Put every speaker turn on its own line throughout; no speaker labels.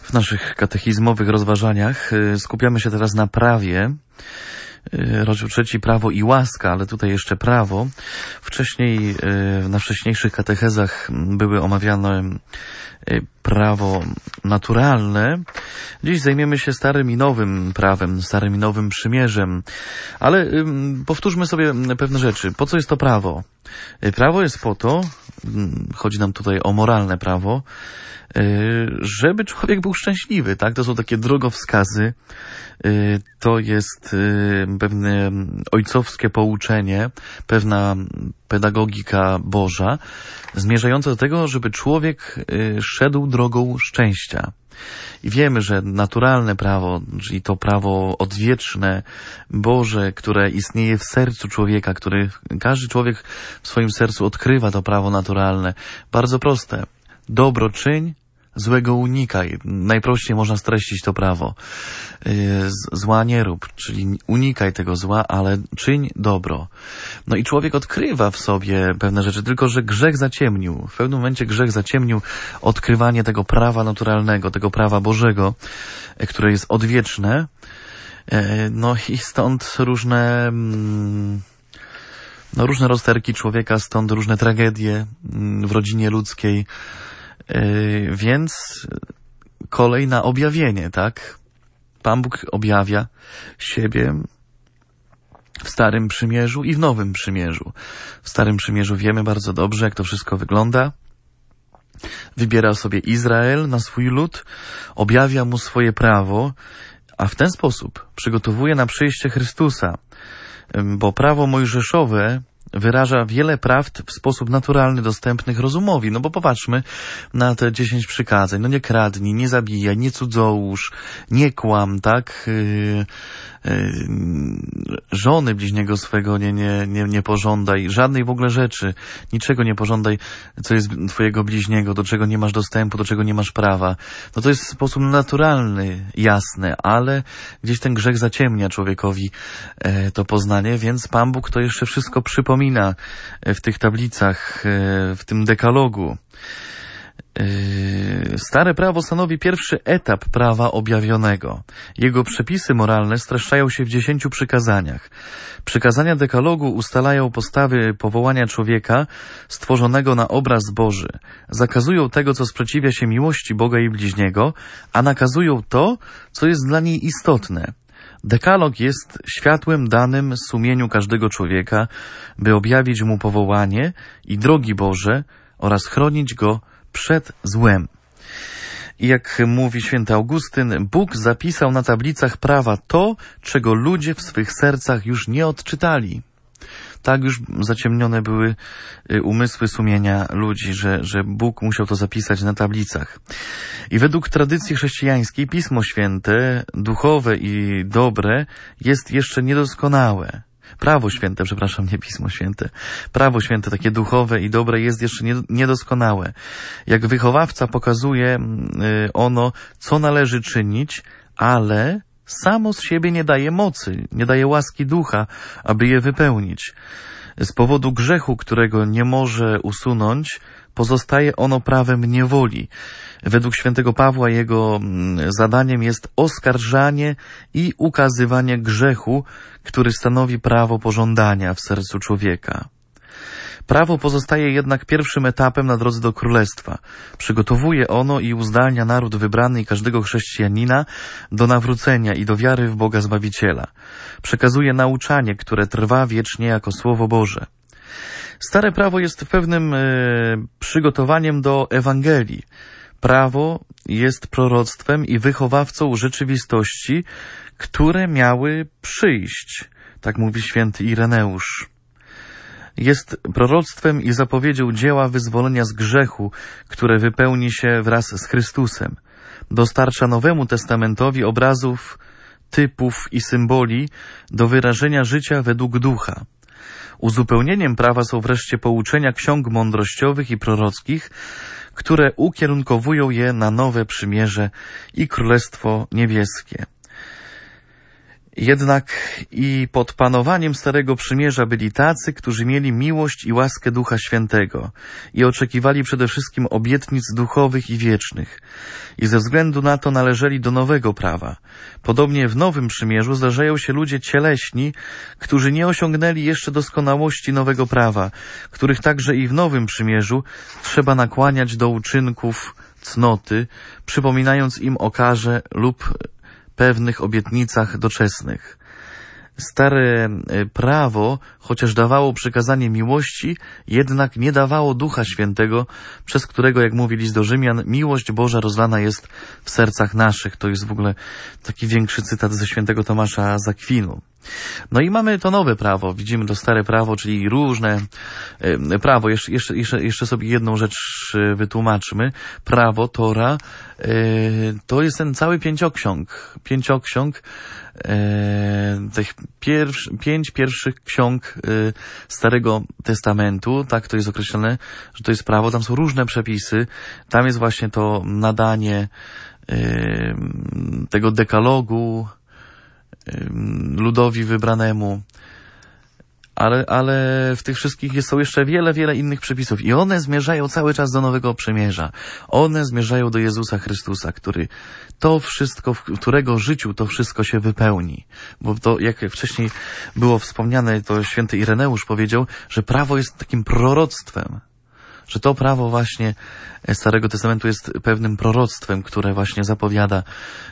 W naszych katechizmowych rozważaniach skupiamy się teraz na prawie. Rozdział 3, prawo i łaska, ale tutaj jeszcze prawo. Wcześniej, na wcześniejszych katechezach były omawiane prawo naturalne. Dziś zajmiemy się starym i nowym prawem, starym i nowym przymierzem. Ale powtórzmy sobie pewne rzeczy. Po co jest to prawo? Prawo jest po to, chodzi nam tutaj o moralne prawo, żeby człowiek był szczęśliwy, tak? To są takie drogowskazy, to jest pewne ojcowskie pouczenie, pewna pedagogika Boża, zmierzająca do tego, żeby człowiek szedł drogą szczęścia. I wiemy, że naturalne prawo, czyli to prawo odwieczne, Boże, które istnieje w sercu człowieka, każdy człowiek w swoim sercu odkrywa to prawo naturalne. Bardzo proste. Dobro czyń, złego unikaj. Najprościej można streścić to prawo. Zła nie rób, czyli unikaj tego zła, ale czyń dobro. No i człowiek odkrywa w sobie pewne rzeczy, tylko że grzech zaciemnił. W pewnym momencie grzech zaciemnił odkrywanie tego prawa naturalnego, tego prawa Bożego, które jest odwieczne. No i stąd różne rozterki człowieka, stąd różne tragedie w rodzinie ludzkiej. Więc kolej na objawienie, tak? Pan Bóg objawia siebie w Starym Przymierzu i w Nowym Przymierzu. W Starym Przymierzu wiemy bardzo dobrze, jak to wszystko wygląda. Wybiera sobie Izrael na swój lud, objawia mu swoje prawo, a w ten sposób przygotowuje na przyjście Chrystusa, bo prawo mojżeszowe wyraża wiele prawd w sposób naturalny, dostępnych rozumowi. No bo popatrzmy na te 10 przykazań. No nie kradnij, nie zabijaj, nie cudzołóż, nie kłam, tak? Żony bliźniego swego nie pożądaj, żadnej w ogóle rzeczy, niczego nie pożądaj, co jest twojego bliźniego, do czego nie masz dostępu, do czego nie masz prawa. No to jest w sposób naturalny, jasny, ale gdzieś ten grzech zaciemnia człowiekowi to poznanie, więc Pan Bóg to jeszcze wszystko przypomina w tych tablicach, w tym dekalogu. Stare prawo stanowi pierwszy etap prawa objawionego. Jego przepisy moralne streszczają się w 10 przykazaniach. Przykazania dekalogu ustalają postawy powołania człowieka stworzonego na obraz Boży. Zakazują tego, co sprzeciwia się miłości Boga i bliźniego, a nakazują to, co jest dla niej istotne. Dekalog jest światłem danym sumieniu każdego człowieka, by objawić mu powołanie i drogi Boże oraz chronić go przed złem. I jak mówi święty Augustyn, Bóg zapisał na tablicach prawa to, czego ludzie w swych sercach już nie odczytali. Tak już zaciemnione były umysły sumienia ludzi, że Bóg musiał to zapisać na tablicach. I według tradycji chrześcijańskiej Pismo Święte, duchowe i dobre, jest jeszcze niedoskonałe. Prawo Święte, przepraszam, nie Pismo Święte. Prawo Święte, takie duchowe i dobre, jest jeszcze niedoskonałe. Jak wychowawca pokazuje ono, co należy czynić, ale samo z siebie nie daje mocy, nie daje łaski ducha, aby je wypełnić. Z powodu grzechu, którego nie może usunąć, pozostaje ono prawem niewoli. Według świętego Pawła jego zadaniem jest oskarżanie i ukazywanie grzechu, który stanowi prawo pożądania w sercu człowieka. Prawo pozostaje jednak pierwszym etapem na drodze do królestwa. Przygotowuje ono i uzdalnia naród wybrany i każdego chrześcijanina do nawrócenia i do wiary w Boga Zbawiciela. Przekazuje nauczanie, które trwa wiecznie jako Słowo Boże. Stare prawo jest pewnym przygotowaniem do Ewangelii. Prawo jest proroctwem i wychowawcą rzeczywistości, które miały przyjść. Tak mówi święty Ireneusz. Jest proroctwem i zapowiedzią dzieła wyzwolenia z grzechu, które wypełni się wraz z Chrystusem. Dostarcza Nowemu Testamentowi obrazów, typów i symboli do wyrażenia życia według ducha. Uzupełnieniem prawa są wreszcie pouczenia ksiąg mądrościowych i prorockich, które ukierunkowują je na nowe przymierze i Królestwo Niebieskie. Jednak i pod panowaniem Starego Przymierza byli tacy, którzy mieli miłość i łaskę Ducha Świętego i oczekiwali przede wszystkim obietnic duchowych i wiecznych. I ze względu na to należeli do nowego prawa. Podobnie w Nowym Przymierzu zdarzają się ludzie cieleśni, którzy nie osiągnęli jeszcze doskonałości nowego prawa, których także i w Nowym Przymierzu trzeba nakłaniać do uczynków cnoty, przypominając im o karze lub pewnych obietnicach doczesnych. Stare prawo, chociaż dawało przykazanie miłości, jednak nie dawało Ducha Świętego, przez którego, jak mówi list do Rzymian, miłość Boża rozlana jest w sercach naszych. To jest w ogóle taki większy cytat ze świętego Tomasza z Akwinu. No i mamy to nowe prawo. Widzimy to stare prawo, czyli różne prawo. Jeszcze sobie jedną rzecz wytłumaczmy. Prawo, Tora, to jest ten cały pięcioksiąg, tych pięć pierwszych ksiąg Starego Testamentu. Tak to jest określone, że to jest prawo. Tam są różne przepisy. Tam jest właśnie to nadanie tego dekalogu ludowi wybranemu, ale w tych wszystkich są jeszcze wiele innych przepisów i one zmierzają cały czas do Nowego Przymierza. One zmierzają do Jezusa Chrystusa, który to wszystko, w którego życiu to wszystko się wypełni. Bo to, jak wcześniej było wspomniane, to święty Ireneusz powiedział, że prawo jest takim proroctwem. Że to prawo właśnie Starego Testamentu jest pewnym proroctwem, które właśnie zapowiada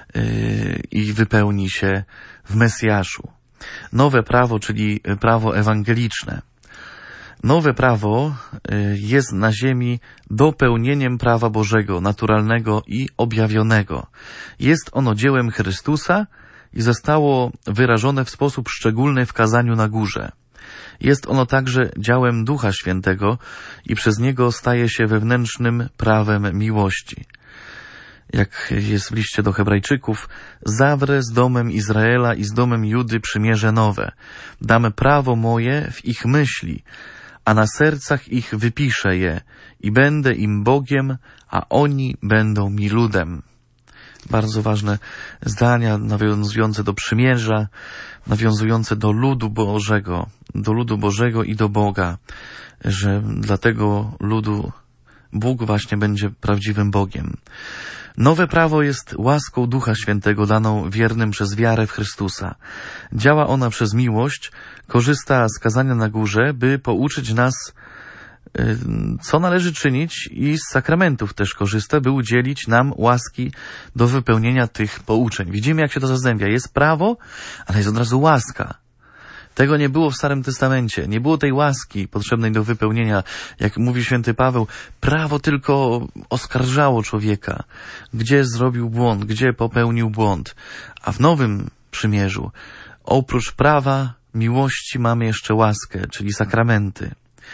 i wypełni się w Mesjaszu. Nowe prawo, czyli prawo ewangeliczne. Nowe prawo jest na ziemi dopełnieniem prawa Bożego, naturalnego i objawionego. Jest ono dziełem Chrystusa i zostało wyrażone w sposób szczególny w kazaniu na górze. Jest ono także działem Ducha Świętego i przez niego staje się wewnętrznym prawem miłości. Jak jest w liście do Hebrajczyków, zawrę z domem Izraela i z domem Judy przymierze nowe. Dam prawo moje w ich myśli, a na sercach ich wypiszę je i będę im Bogiem, a oni będą mi ludem. Bardzo ważne zdania nawiązujące do przymierza, nawiązujące do ludu Bożego i do Boga, że dla tego ludu Bóg właśnie będzie prawdziwym Bogiem. Nowe prawo jest łaską Ducha Świętego daną wiernym przez wiarę w Chrystusa. Działa ona przez miłość, korzysta z kazania na górze, by pouczyć nas, co należy czynić, i z sakramentów też korzysta, by udzielić nam łaski do wypełnienia tych pouczeń. Widzimy, jak się to zazębia. Jest prawo, ale jest od razu łaska. Tego nie było w Starym Testamencie. Nie było tej łaski potrzebnej do wypełnienia. Jak mówi święty Paweł, prawo tylko oskarżało człowieka. Gdzie zrobił błąd, gdzie popełnił błąd. A w Nowym Przymierzu oprócz prawa, miłości mamy jeszcze łaskę, czyli sakramenty.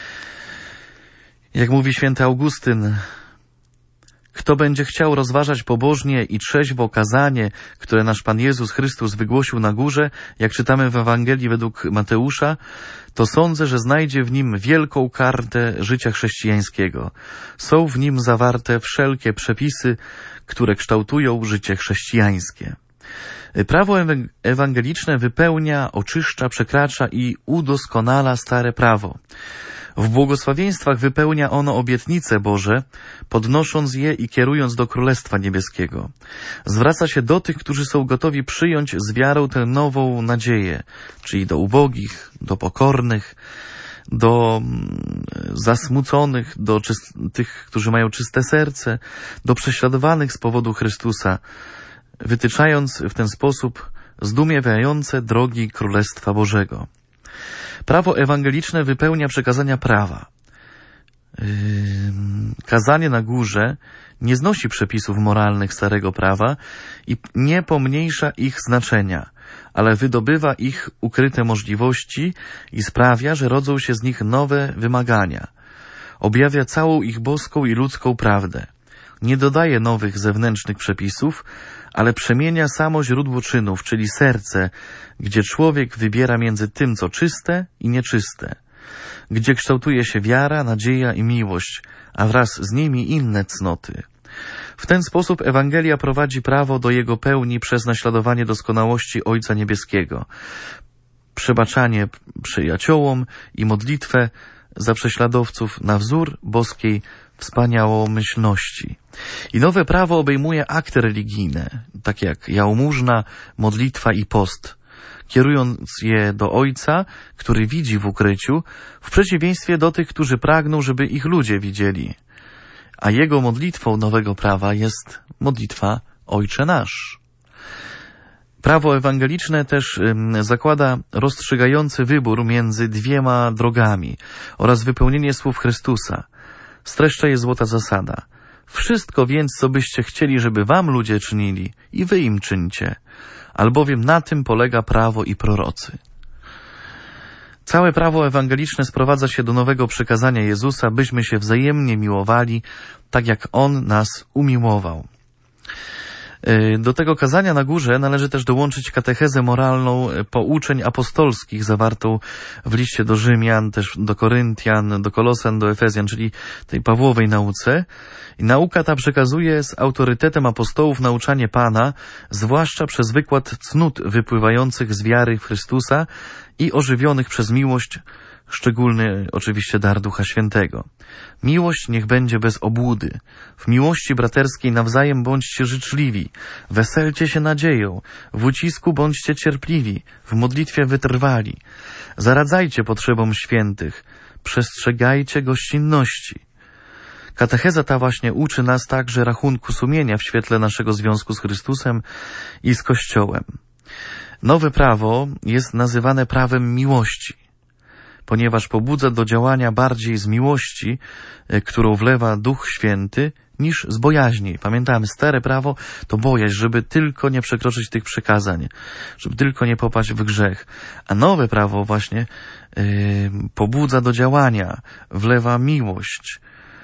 Jak mówi święty Augustyn, kto będzie chciał rozważać pobożnie i trzeźwo kazanie, które nasz Pan Jezus Chrystus wygłosił na górze, jak czytamy w Ewangelii według Mateusza, to sądzę, że znajdzie w nim wielką kartę życia chrześcijańskiego. Są w nim zawarte wszelkie przepisy, które kształtują życie chrześcijańskie. Prawo ewangeliczne wypełnia, oczyszcza, przekracza i udoskonala stare prawo. W błogosławieństwach wypełnia ono obietnice Boże, podnosząc je i kierując do Królestwa Niebieskiego. Zwraca się do tych, którzy są gotowi przyjąć z wiarą tę nową nadzieję, czyli do ubogich, do pokornych, do zasmuconych, do tych, którzy mają czyste serce, do prześladowanych z powodu Chrystusa, wytyczając w ten sposób zdumiewające drogi Królestwa Bożego. Prawo ewangeliczne wypełnia przekazania prawa. Kazanie na górze nie znosi przepisów moralnych starego prawa i nie pomniejsza ich znaczenia, ale wydobywa ich ukryte możliwości i sprawia, że rodzą się z nich nowe wymagania. Objawia całą ich boską i ludzką prawdę. Nie dodaje nowych zewnętrznych przepisów, ale przemienia samo źródło czynów, czyli serce, gdzie człowiek wybiera między tym, co czyste i nieczyste, gdzie kształtuje się wiara, nadzieja i miłość, a wraz z nimi inne cnoty. W ten sposób Ewangelia prowadzi prawo do jego pełni przez naśladowanie doskonałości Ojca Niebieskiego, przebaczanie przyjaciołom i modlitwę za prześladowców na wzór boskiej wspaniałomyślności. I nowe prawo obejmuje akty religijne, takie jak jałmużna, modlitwa i post, kierując je do Ojca, który widzi w ukryciu, w przeciwieństwie do tych, którzy pragną, żeby ich ludzie widzieli. A jego modlitwą nowego prawa jest modlitwa Ojcze Nasz. Prawo ewangeliczne też zakłada rozstrzygający wybór między dwiema drogami oraz wypełnienie słów Chrystusa. Streszcza je złota zasada. Wszystko więc, co byście chcieli, żeby wam ludzie czynili, i wy im czyńcie, albowiem na tym polega prawo i prorocy. Całe prawo ewangeliczne sprowadza się do nowego przykazania Jezusa, byśmy się wzajemnie miłowali, tak jak On nas umiłował. Do tego kazania na górze należy też dołączyć katechezę moralną pouczeń apostolskich zawartą w liście do Rzymian, też do Koryntian, do Kolosan, do Efezjan, czyli tej Pawłowej nauce. I nauka ta przekazuje z autorytetem apostołów nauczanie Pana, zwłaszcza przez wykład cnót wypływających z wiary w Chrystusa i ożywionych przez miłość, szczególny oczywiście dar Ducha Świętego. Miłość niech będzie bez obłudy. W miłości braterskiej nawzajem bądźcie życzliwi. Weselcie się nadzieją. W ucisku bądźcie cierpliwi. W modlitwie wytrwali. Zaradzajcie potrzebom świętych. Przestrzegajcie gościnności. Katecheza ta właśnie uczy nas także rachunku sumienia w świetle naszego związku z Chrystusem i z Kościołem. Nowe prawo jest nazywane prawem miłości, ponieważ pobudza do działania bardziej z miłości, którą wlewa Duch Święty, niż z bojaźni. Pamiętamy, stare prawo to bojaźń, żeby tylko nie przekroczyć tych przykazań, żeby tylko nie popaść w grzech. A nowe prawo właśnie pobudza do działania, wlewa miłość.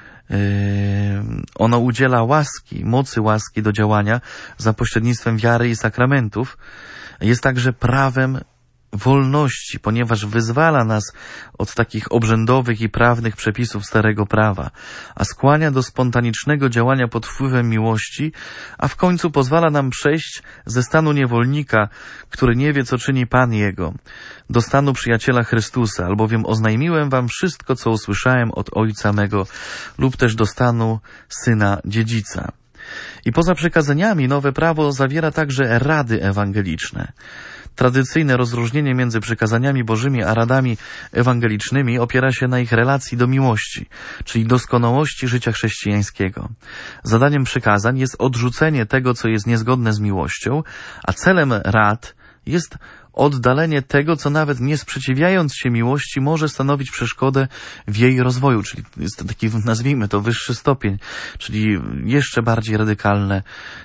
Ono udziela łaski, mocy łaski do działania za pośrednictwem wiary i sakramentów. Jest także prawem wolności, ponieważ wyzwala nas od takich obrzędowych i prawnych przepisów starego prawa, a skłania do spontanicznego działania pod wpływem miłości, a w końcu pozwala nam przejść ze stanu niewolnika, który nie wie, co czyni Pan jego, do stanu przyjaciela Chrystusa, albowiem oznajmiłem wam wszystko, co usłyszałem od Ojca mego, lub też do stanu syna dziedzica. I poza przekazaniami nowe prawo zawiera także rady ewangeliczne. Tradycyjne rozróżnienie między przykazaniami bożymi a radami ewangelicznymi opiera się na ich relacji do miłości, czyli doskonałości życia chrześcijańskiego. Zadaniem przykazań jest odrzucenie tego, co jest niezgodne z miłością, a celem rad jest oddalenie tego, co nawet nie sprzeciwiając się miłości może stanowić przeszkodę w jej rozwoju, czyli jest to taki, nazwijmy to, wyższy stopień, czyli jeszcze bardziej radykalne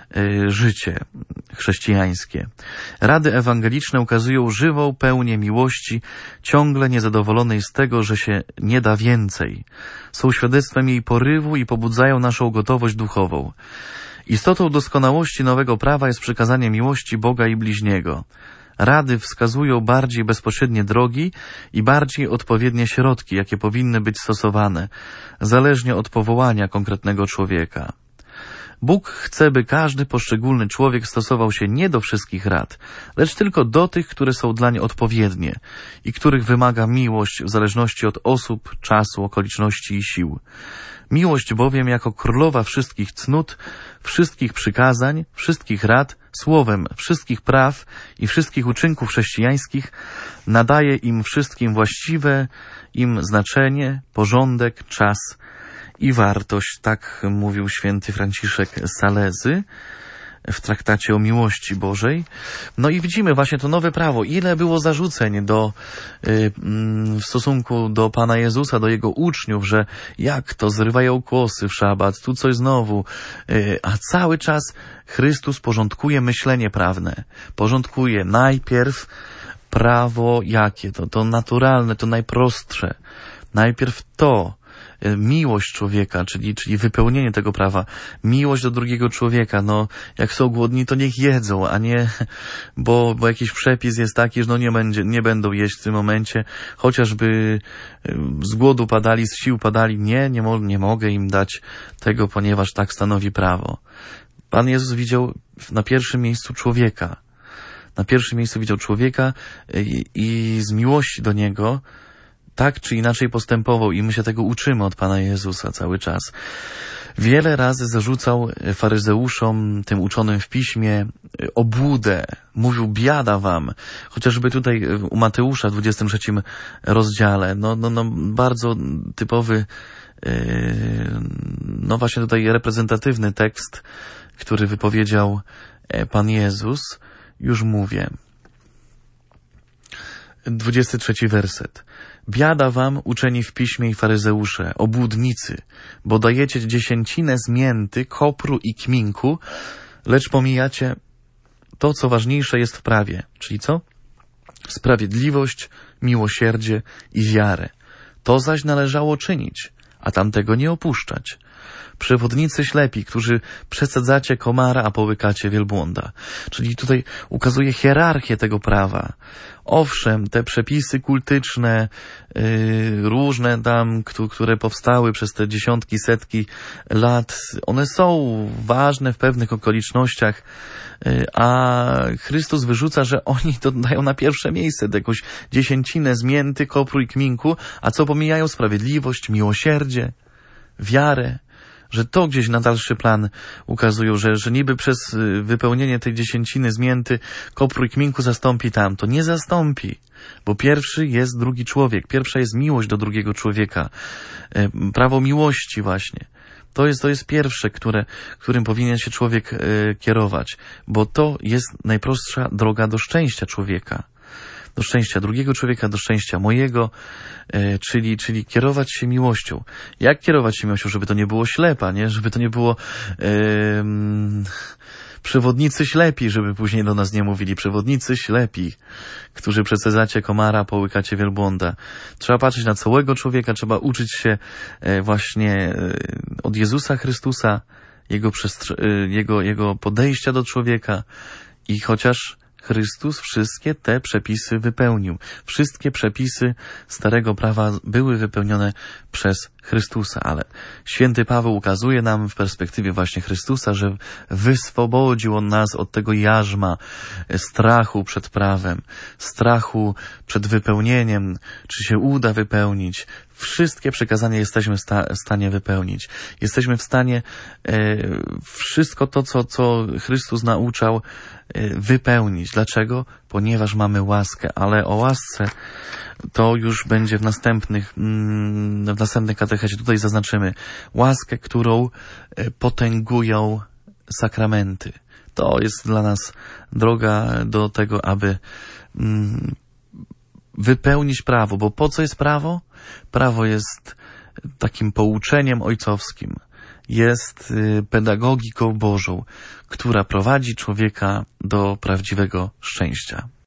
życie chrześcijańskie. Rady ewangeliczne ukazują żywą pełnię miłości, ciągle niezadowolonej z tego, że się nie da więcej. Są świadectwem jej porywu i pobudzają naszą gotowość duchową. Istotą doskonałości nowego prawa jest przykazanie miłości Boga i bliźniego. Rady wskazują bardziej bezpośrednie drogi i bardziej odpowiednie środki, jakie powinny być stosowane, zależnie od powołania konkretnego człowieka. Bóg chce, by każdy poszczególny człowiek stosował się nie do wszystkich rad, lecz tylko do tych, które są dlań odpowiednie i których wymaga miłość w zależności od osób, czasu, okoliczności i sił. Miłość bowiem jako królowa wszystkich cnót, wszystkich przykazań, wszystkich rad, słowem wszystkich praw i wszystkich uczynków chrześcijańskich nadaje im wszystkim właściwe im znaczenie, porządek, czas i wartość. Tak mówił święty Franciszek z Salezy w traktacie o miłości Bożej. No i widzimy właśnie to nowe prawo. Ile było zarzuceń w stosunku do Pana Jezusa, do Jego uczniów, że jak to zrywają kłosy w szabat, tu coś znowu. A cały czas Chrystus porządkuje myślenie prawne. Porządkuje najpierw prawo jakie? To naturalne, to najprostsze. Najpierw to. miłość człowieka, czyli wypełnienie tego prawa, miłość do drugiego człowieka. No, jak są głodni, to niech jedzą, a nie, bo jakiś przepis jest taki, że no nie będą jeść w tym momencie, chociażby z głodu padali, z sił padali. Nie mogę im dać tego, ponieważ tak stanowi prawo. Pan Jezus widział na pierwszym miejscu człowieka. Na pierwszym miejscu widział człowieka i z miłości do Niego tak czy inaczej postępował i my się tego uczymy od Pana Jezusa cały czas. Wiele razy zarzucał faryzeuszom, tym uczonym w piśmie, obłudę. Mówił, biada wam. Chociażby tutaj u Mateusza w 23 rozdziale. No, bardzo typowy, no właśnie tutaj reprezentatywny tekst, który wypowiedział Pan Jezus. Już mówię. 23 werset. Biada wam, uczeni w piśmie i faryzeusze, obłudnicy, bo dajecie dziesięcinę z mięty, kopru i kminku, lecz pomijacie to, co ważniejsze jest w prawie. Czyli co? Sprawiedliwość, miłosierdzie i wiarę. To zaś należało czynić, a tamtego nie opuszczać. Przewodnicy ślepi, którzy przesadzacie komara, a połykacie wielbłąda. Czyli tutaj ukazuje hierarchię tego prawa. Owszem, te przepisy kultyczne, różne tam, które powstały przez te dziesiątki, setki lat, one są ważne w pewnych okolicznościach, a Chrystus wyrzuca, że oni to dają na pierwsze miejsce, jakąś dziesięcinę z mięty, kopru i kminku, a co pomijają? Sprawiedliwość, miłosierdzie, wiarę. Że to gdzieś na dalszy plan ukazują, że niby przez wypełnienie tej dziesięciny z mięty, kopru i kminku zastąpi tamto. Nie zastąpi, bo pierwszy jest drugi człowiek. Pierwsza jest miłość do drugiego człowieka. Prawo miłości właśnie. To jest pierwsze, którym powinien się człowiek kierować, bo to jest najprostsza droga do szczęścia człowieka. Do szczęścia drugiego człowieka, do szczęścia mojego, czyli kierować się miłością. Jak kierować się miłością? Żeby to nie było ślepa, nie? Żeby to nie było przewodnicy ślepi, żeby później do nas nie mówili. Przewodnicy ślepi, którzy przesadzacie komara, połykacie wielbłąda. Trzeba patrzeć na całego człowieka, trzeba uczyć się właśnie od Jezusa Chrystusa, Jego podejścia do człowieka i chociaż Chrystus wszystkie te przepisy wypełnił. Wszystkie przepisy Starego Prawa były wypełnione przez Chrystusa, ale święty Paweł ukazuje nam w perspektywie właśnie Chrystusa, że wyswobodził on nas od tego jarzma strachu przed prawem, strachu przed wypełnieniem, czy się uda wypełnić. Wszystkie przykazania jesteśmy w stanie wypełnić. Jesteśmy w stanie wszystko to, co Chrystus nauczał, wypełnić. Dlaczego? Ponieważ mamy łaskę, ale o łasce to już będzie w następnej katechezie. Tutaj zaznaczymy łaskę, którą potęgują sakramenty. To jest dla nas droga do tego, aby wypełnić prawo, bo po co jest prawo? Prawo jest takim pouczeniem ojcowskim, jest pedagogiką Bożą, która prowadzi człowieka do prawdziwego szczęścia.